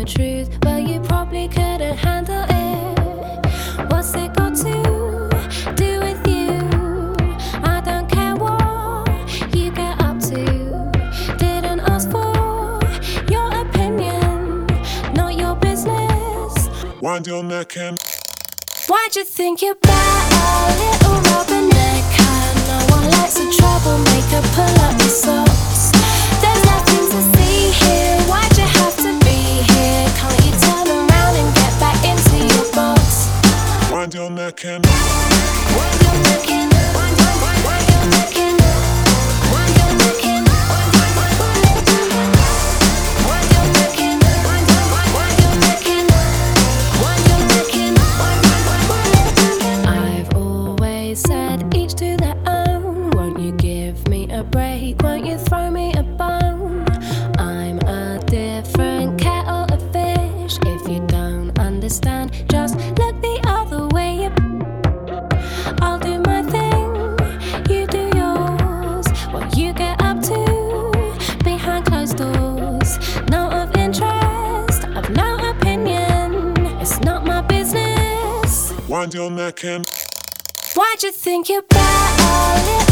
truth, but you probably couldn't handle it. What's it got to do with you? I don't care what you get up to. Didn't ask for your opinion, not your business. Wind your neck and Why'd you think you're better? Little rubbernecker. No one likes a troublemaker. Pull up your socks. There's nothing to see here. Why'd you have to be here? Can't you turn around and get back into your box? wind your neck and Wind your neck in. Wind your neck in. Wind your neck in. Wind your neck in. Wind your neck in. Wind your neck in. I've always said each to their own. Won't you give me a break? Won't you throw me a bone? I'm a different kettle of fish. If you don't understand, just look the other way. I'll do my thing, you do yours. What you get up to behind closed doors. No of interest, I've no opinion. It's not my business. wind your neck and Why'd you think you're better?